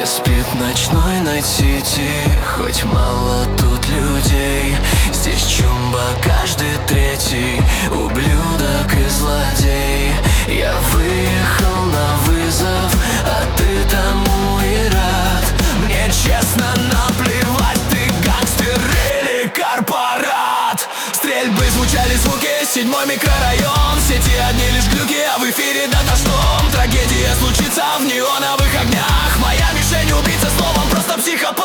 спит ночной найт-сити, хоть мало тут людей. Здесь чумба каждый третий, ублюдок и злодей. Я выехал на вызов, а ты тому и рад. Мне честно наплевать, ты гангстер или корпорат. Стрельбы звучали звуки, 7-й микрорайон. В сети одни лишь глюки, а в эфире дата-штом. Трагедия случится в неоновых огнях. Моя мишень убийца, словом просто психопат.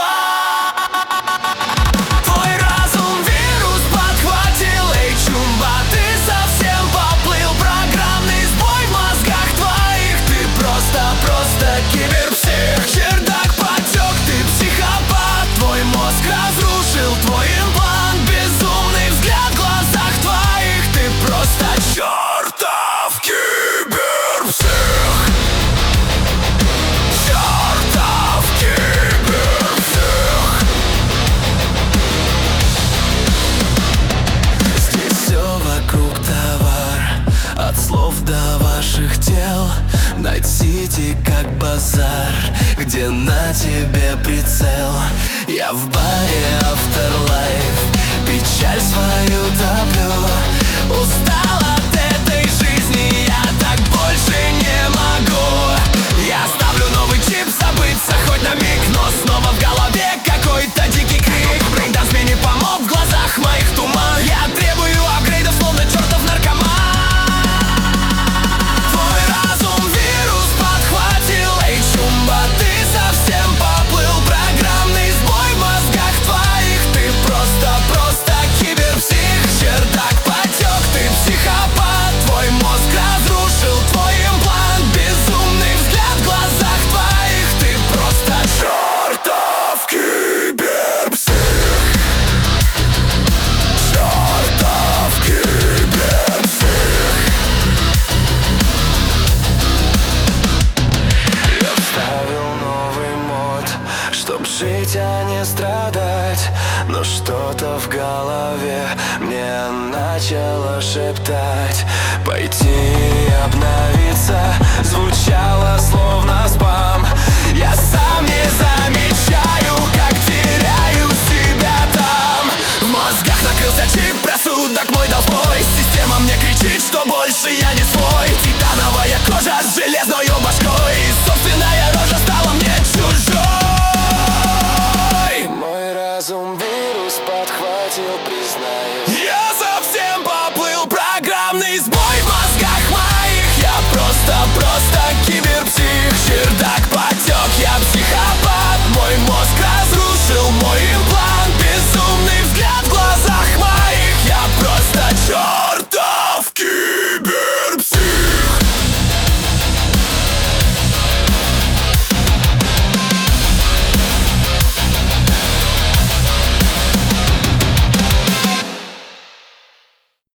Твой разум вирус подхватил, эй, чумба, ты совсем поплыл. Программный сбой в мозгах твоих, ты просто киберпсих. Чердак потек, ты психопат. Твой мозг разрушил твой имплант. Безумный взгляд в глазах твоих, ты просто чертов киберпсих. Чертов киберпсих. Здесь все вокруг товар, от слов до ваших тел. Найт-сити как базар, где на тебе прицел. Я в баре Afterlife, печаль свою топлю. Устал от этой жизни, я так больше не могу. Я ставлю новый чип, забыться хоть на миг, но снова в голове какой-то дикий крик. Брейнданс мне не помог, в глазах моих туман. Я требую апгрейдов, словно чертов наркоман. Твой разум вирус подхватил, эй, чумба, ты совсем поплыл. Программный сбой в мозгах твоих, ты просто киберпсих. Чердак потек, ты психопат. Твой мозг разрушил твой имплант. Безумный взгляд в глазах твоих, ты просто чертов киберпсих. Чертов киберпсих. Я вставил новый мод, чтоб жить, а не страдать. Но что-то в голове мне начало шептать: пойти и обновиться. Звучало словно спам. Я сам не замечаю, как теряю себя там. В мозгах накрылся чип, рассудок мой дал сбой. Система мне кричит, что больше я не свой. Титановая кожа с железною башкой, и собственная рожа стала мне чужой. Мой разум вирус подхватил, признаюсь. Я совсем поплыл, программный сбой